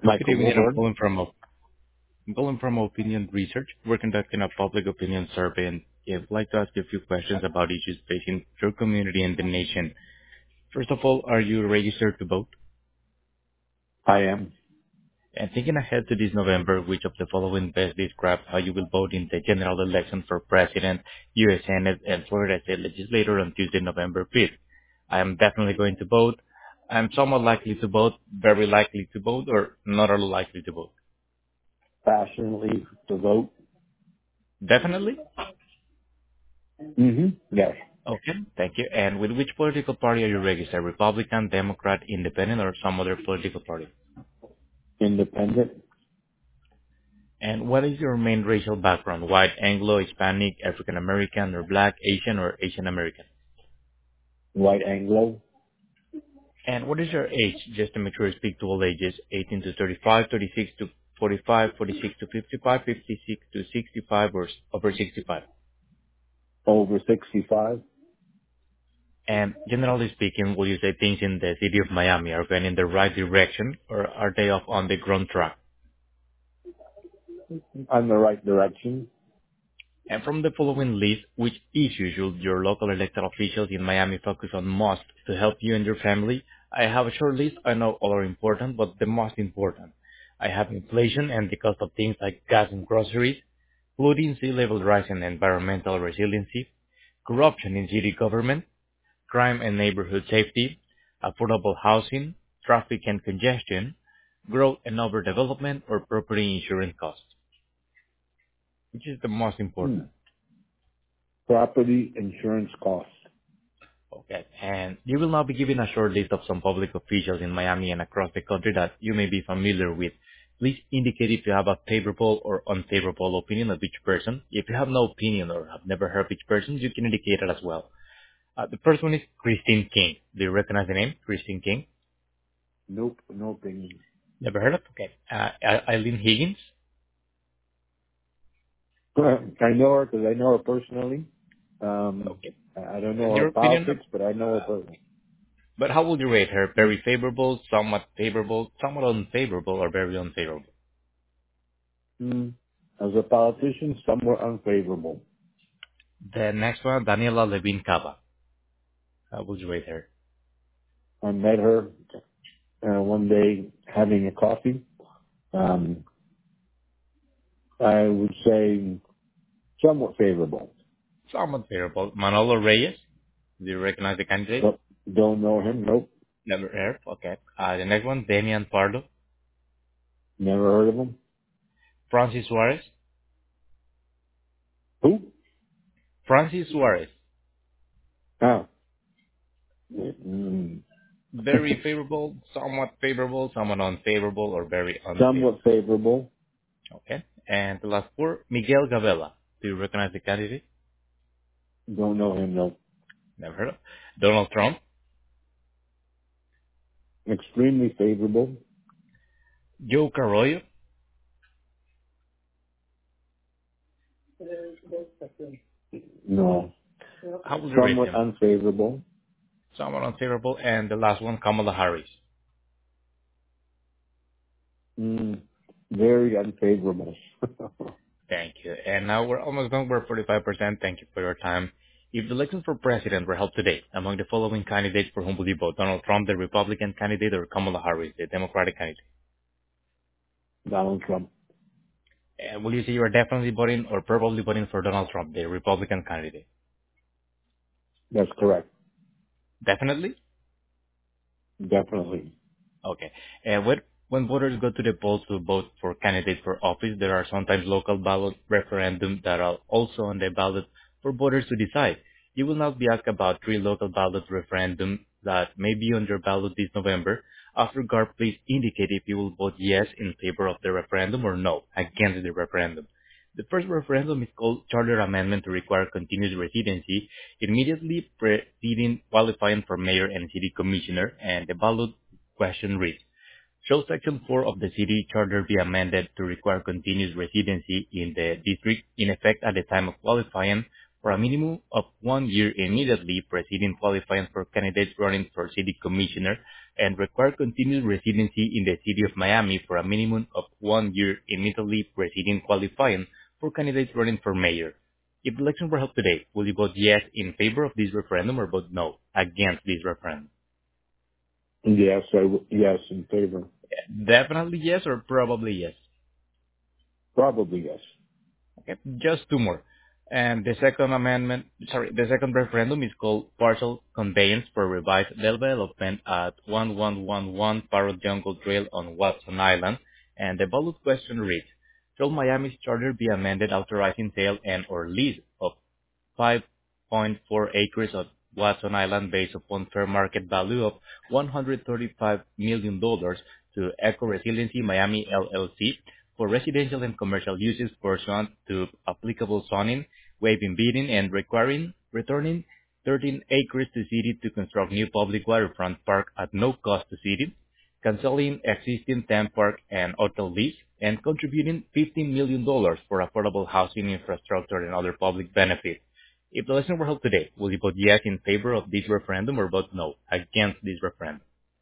Good Michael evening. Wilburn. I'm calling from Opinion Research. We're conducting a public opinion survey, and I'd like to ask you a few questions about issues facing your community and the nation. First of all, are you registered to vote? I am. And thinking ahead to this November, which of the following best describes how you will vote in the general election for President, U.S. Senate, and Florida State Legislature on Tuesday, November 5th? I am definitely going to vote. I'm somewhat likely to vote, very likely to vote, or not at all likely to vote. Passionately to vote. Definitely? Yes. Okay, thank you. And with which political party are you registered? Republican, Democrat, Independent, or some other political party? Independent. And what is your main racial background? White, Anglo, Hispanic, African American, or Black, Asian, or Asian American? White Anglo. And what is your age? Just to make sure I speak to all ages. 18 to 35, 36 to 45, 46 to 55, 56 to 65, or over 65. Over 65. And generally speaking, will you say things in the city of Miami are going in the right direction, or are they off on the wrong track? On the right direction. And from the following list, which issues should your local elected officials in Miami focus on most to help you and your family? I have a short list. I know all are important, but the most important. I have inflation and the cost of things like gas and groceries, flooding, sea level rise and environmental resiliency, corruption in city government, crime and neighborhood safety, affordable housing, traffic and congestion, growth and overdevelopment, or property insurance costs. Which is the most Hmm. important? Property insurance costs. Okay. And you will now be given a short list of some public officials in Miami and across the country that you may be familiar with. Please indicate if you have a favorable or unfavorable opinion of each person. If you have no opinion or have never heard of each person, you can indicate it as well. The first one is Christine King. Do you recognize the name? Christine King? Nope. No opinion. Never heard of? Okay. Eileen Higgins? I know her because I know her personally. Okay. I don't know And her your opinion? politics, but I know her personally. But how would you rate her? Very favorable, somewhat unfavorable, or very unfavorable? Hmm. As a politician, somewhat unfavorable. The next one, Daniela Levine Cava. How would you rate her? I met her one day having a coffee. Um, I would say somewhat favorable. Somewhat favorable. Manolo Reyes. Do you recognize the candidate? But don't know him. Nope. Never heard. Okay. The next one, Damian Pardo. Never heard of him. Francis Suarez. Who? Francis Suarez. Ah. Mm. Very favorable, somewhat unfavorable, or very Somewhat unfavorable. favorable. Okay. And the last four, Miguel Gavela. Do you recognize the candidate? Don't know him. No. Never heard of. Donald Trump. Extremely favorable. Joe Carollo. No. How would you rate Somewhat him? unfavorable. Somewhat unfavorable. And the last one, Kamala Harris. Mm. Very unfavorable. Thank you. And now we're almost done. We're 45%. Thank you for your time. If the elections for president were held today, among the following candidates, for whom would you vote? Donald Trump, the Republican candidate, or Kamala Harris, the Democratic candidate? Donald Trump. And will you say you are definitely voting or probably voting for Donald Trump, the Republican candidate? That's correct. Definitely? Definitely. Okay. And when voters go to the polls to vote for candidates for office, there are sometimes local ballot referendums that are also on the ballot for voters to decide. You will now be asked about three local ballot referendums that may be on your ballot this November. After God, please indicate if you will vote yes in favor of the referendum or no against the referendum. The first referendum is called Charter Amendment to require continuous residency immediately preceding qualifying for mayor and city commissioner, and the ballot question reads, shall Section 4 of the city charter be amended to require continuous residency in the district in effect at the time of qualifying for a minimum of 1 year immediately preceding qualifying for candidates running for city commissioner and require continued residency in the city of Miami for a minimum of 1 year immediately preceding qualifying for candidates running for mayor. If the elections were held today, will you vote yes in favor of this referendum or vote no against this referendum? Yes, yes, in favor. Definitely yes or probably yes. Probably yes. Okay, just two more. And the second referendum is called Partial Conveyance for Revised Development at 1111 Parrot Jungle Trail on Watson Island. And the ballot question reads, shall Miami's charter be amended authorizing sale and or lease of 5.4 acres of Watson Island based upon fair market value of $135 million to Eco Resiliency Miami LLC for residential and commercial uses pursuant to applicable zoning, waiving bidding and returning 13 acres to city to construct new public waterfront park at no cost to city, canceling existing theme park and hotel lease, and contributing $15 million for affordable housing infrastructure and other public benefits. If the election were held today, will you vote yes in favor of this referendum or vote no against this referendum?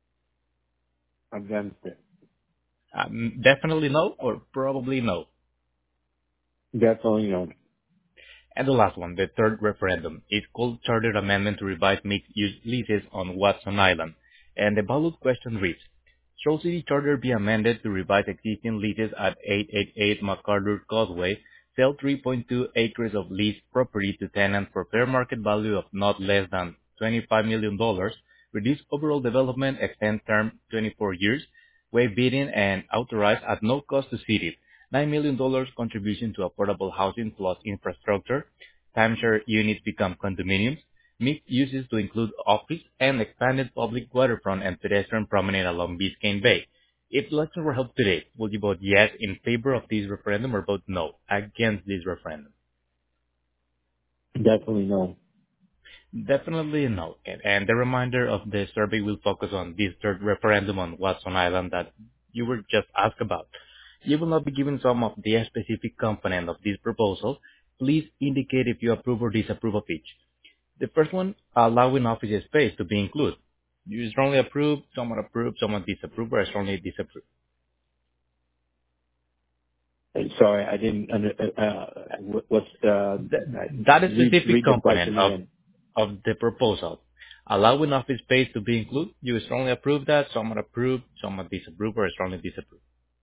Against it. Definitely no or probably no. Definitely no. And the last one, the third referendum, is called Charter Amendment to Revise Mixed-Use Leases on Watson Island. And the ballot question reads, shall city charter be amended to revise existing leases at 888 MacArthur Causeway, sell 3.2 acres of leased property to tenants for fair market value of not less than $25 million, reduce overall development, extend term 24 years, waive bidding, and authorize at no cost to city $9 million contribution to affordable housing plus infrastructure, timeshare units become condominiums, mixed uses to include office, and expanded public waterfront and pedestrian promenade along Biscayne Bay. If the elections were held today, would you vote yes in favor of this referendum or vote no against this referendum? Definitely no. Definitely no. And the reminder of the survey will focus on this third referendum on Watson Island that you were just asked about. You will not be given some of the specific component of this proposal. Please indicate if you approve or disapprove of each. The first one, allowing office space to be included. You strongly approve, someone disapprove, or strongly disapprove. Sorry, I didn't what's That is specific read the component question again. of the proposal. Allowing office space to be included, you strongly approve that, someone disapprove, or strongly disapprove.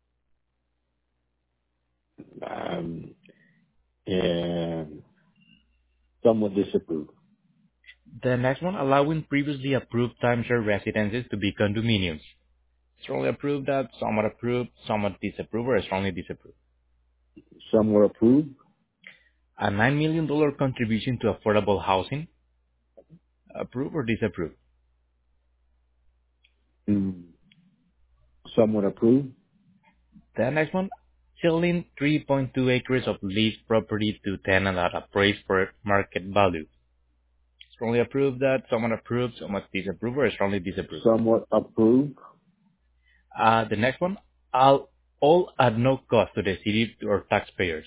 And somewhat disapprove. The next one, allowing previously approved timeshare residences to be condominiums. Strongly approve that, somewhat disapprove, or strongly disapprove. Some were approved. A $9 million contribution to affordable housing. Approve or disapprove? Some were approved. The next one, selling 3.2 acres of leased property to tenant at appraised for market value. Strongly approve that, somewhat disapprove, or strongly disapprove. Somewhat approved. The next one, all at no cost to the city or taxpayers.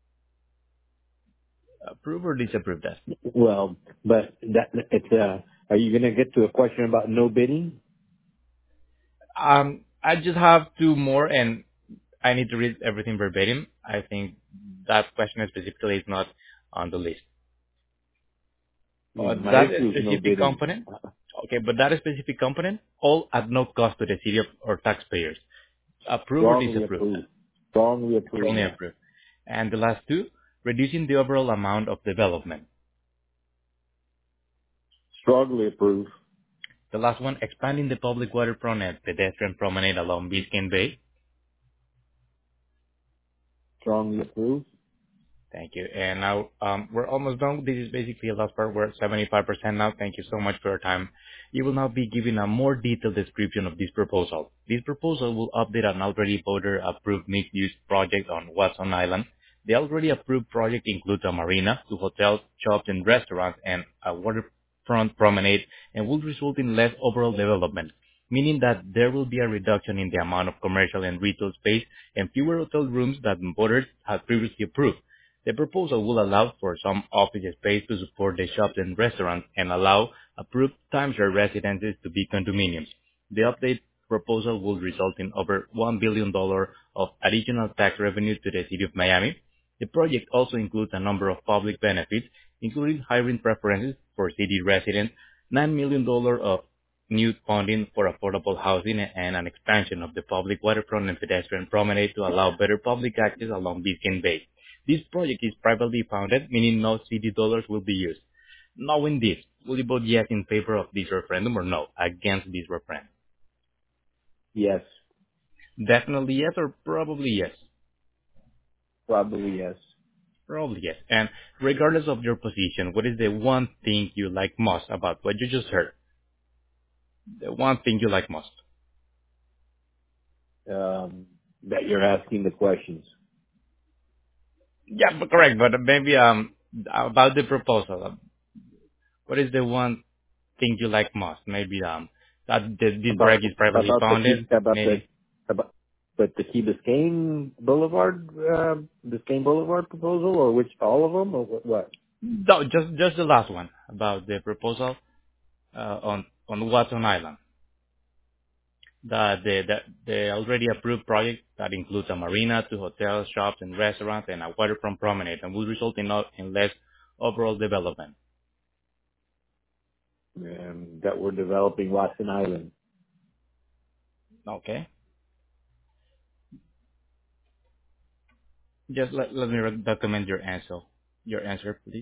Approve or disapprove that? Well, but that it's are you going to get to a question about no bidding? I just have two more, and I need to read everything verbatim. I think that question specifically is not on the list. My That issue is no specific bidding. component, okay, but that specific component, all at no cost to the city or taxpayers. Approve or Strongly disapprove? approved. Strongly approved. Strongly approve. And the last two, reducing the overall amount of development. Strongly approved. The last one, expanding the public waterfront and pedestrian promenade along Biscayne Bay. Strongly approved. Thank you. And now we're almost done. This is basically the last part. We're at 75% now. Thank you so much for your time. You will now be given a more detailed description of this proposal. This proposal will update an already voter-approved mixed-use project on Watson Island. The already approved project includes a marina, 2 hotels, shops and restaurants, and a waterfront promenade, and will result in less overall development, meaning that there will be a reduction in the amount of commercial and retail space and fewer hotel rooms that voters had previously approved. The proposal will allow for some office space to support the shops and restaurants and allow approved timeshare residences to be condominiums. The update proposal will result in over $1 billion of additional tax revenue to the city of Miami. The project also includes a number of public benefits, including hiring preferences for city residents, $9 million of new funding for affordable housing, and an expansion of the public waterfront and pedestrian promenade to allow better public access along Biscayne Bay. This project is privately funded, meaning no city dollars will be used. Knowing this, will you vote yes in favor of this referendum or no against this referendum? Yes. Definitely yes or probably yes? Probably yes. Probably yes. And regardless of your position, what is the one thing you like most about what you just heard? The one thing you like most? That you're asking the questions. Yeah, but correct. But maybe about the proposal, what is the one thing you like most? Maybe that this About project is privately about the funded. Key about the Maybe about but the Key Biscayne Boulevard proposal, or which all of them, or what? no, just the last one about the proposal on Watson Island. The already approved project that includes a marina, two hotels, shops and restaurants, and a waterfront promenade, and will result in less overall development. That we're developing Watson Island. Okay. Just let me document your answer. Your answer, please.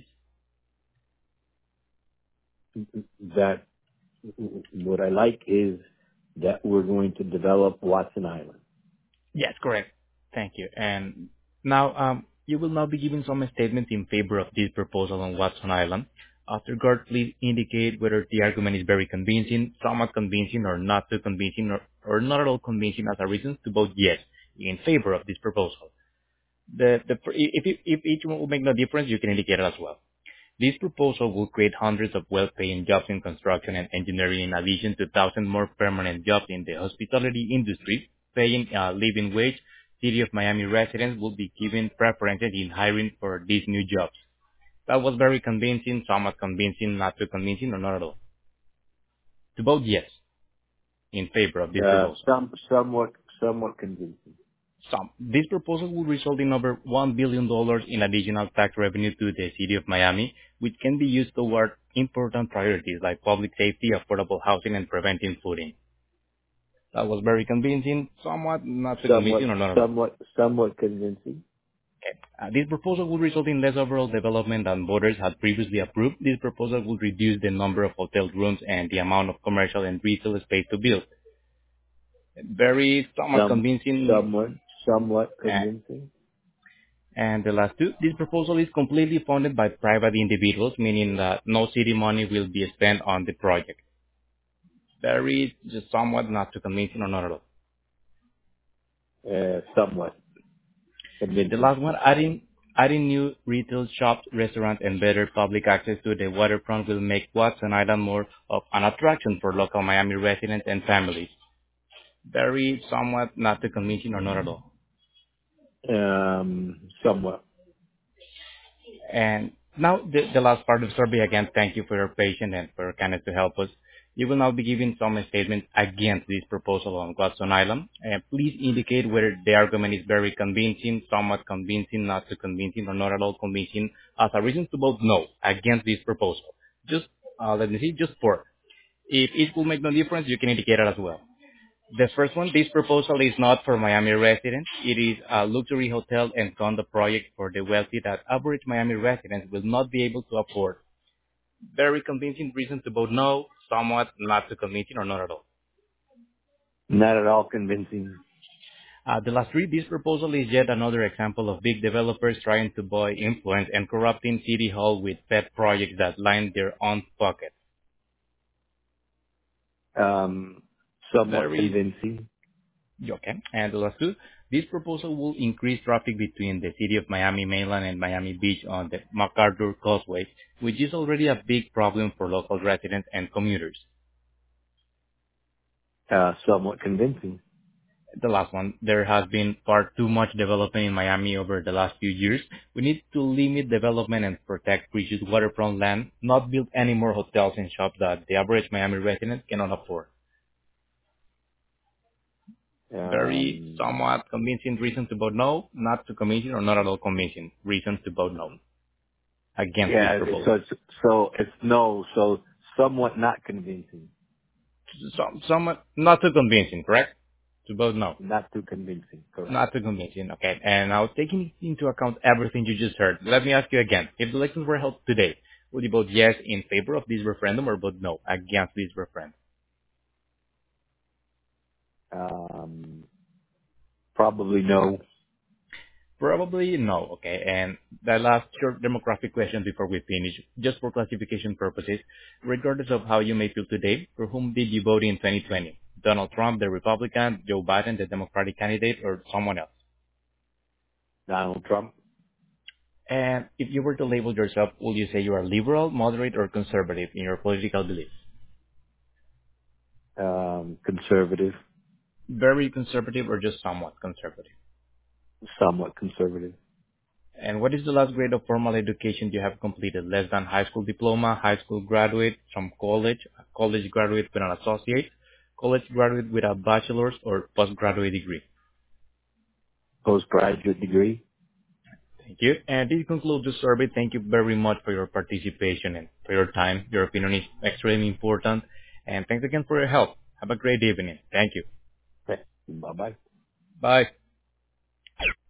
That what I like is that we're going to develop Watson Island. Yes, correct. Thank you. And now, you will now be giving some statements in favor of this proposal on Watson Island. Afterward, please indicate whether the argument is very convincing, somewhat convincing, or not too convincing, or not at all convincing as a reason to vote yes in favor of this proposal. If each one will make no difference, you can indicate it as well. This proposal will create hundreds of well-paying jobs in construction and engineering in addition to thousands more permanent jobs in the hospitality industry, paying a living wage. City of Miami residents will be given preferences in hiring for these new jobs. That was very convincing, somewhat convincing, not too convincing, or not at all. To vote yes in favor of this proposal. Somewhat convincing. This proposal will result in over $1 billion in additional tax revenue to the city of Miami, which can be used toward important priorities like public safety, affordable housing, and preventing flooding. That was very convincing, somewhat not too convincing, or not at all. Somewhat convincing. Okay. This proposal will result in less overall development than voters had previously approved. This proposal will reduce the number of hotel rooms and the amount of commercial and retail space to build. Very somewhat convincing. Somewhat convincing. And the last two, this proposal is completely funded by private individuals, meaning that no city money will be spent on the project. Very just somewhat not too convincing, or not at all. Somewhat convincing. The last one, adding new retail shops, restaurants, and better public access to the waterfront will make Watson Island more of an attraction for local Miami residents and families. Very somewhat not too convincing, or not at all. Somewhat. And now the last part of the survey. Again, thank you for your patience and for your kindness to help us. You will now be giving some statements against this proposal on Watson Island. Please indicate whether the argument is very convincing, somewhat convincing, not too convincing, or not at all convincing as a reason to vote no against this proposal. Just, let me see, just four. If it will make no difference, you can indicate it as well. The first one, this proposal is not for Miami residents. It is a luxury hotel and condo project for the wealthy that average Miami residents will not be able to afford. Very convincing reason to vote no, somewhat not too convincing, or not at all. Not at all convincing. The last three, this proposal is yet another example of big developers trying to buy influence and corrupting City Hall with pet projects that line their own pockets. Somewhat convincing. Okay. And the last two, this proposal will increase traffic between the city of Miami mainland and Miami Beach on the MacArthur Causeway, which is already a big problem for local residents and commuters. Somewhat convincing. The last one, there has been far too much development in Miami over the last few years. We need to limit development and protect precious waterfront land, not build any more hotels and shops that the average Miami resident cannot afford. Very Um, somewhat convincing reasons to vote no, not too convincing or not at all convincing reasons to vote no against this yeah, proposal. so it's no, so somewhat not convincing, Somewhat not too convincing, correct? To vote no. not too convincing, correct? Not too convincing. Okay. And now taking into account everything you just heard, let me ask you again. If the elections were held today, would you vote yes in favor of this referendum or vote no against this referendum? Um, probably no. Probably no. Okay. And the last short demographic question before we finish, just for classification purposes, regardless of how you may feel today, for whom did you vote in 2020? Donald Trump, the Republican, Joe Biden, the Democratic candidate, or someone else? Donald Trump, And if you were to label yourself, would you say you are liberal, moderate, or conservative in your political beliefs? conservative, Very conservative or just somewhat conservative? somewhat conservative. And what is the last grade of formal education you have completed? Less than high school diploma, high school graduate from college, a college graduate with an associate, college graduate with a bachelor's or postgraduate degree? Postgraduate degree. Thank you. And this concludes the survey. Thank you very much for your participation and for your time. Your opinion is extremely important. And thanks again for your help. Have a great evening. Thank you. Bye bye. Bye.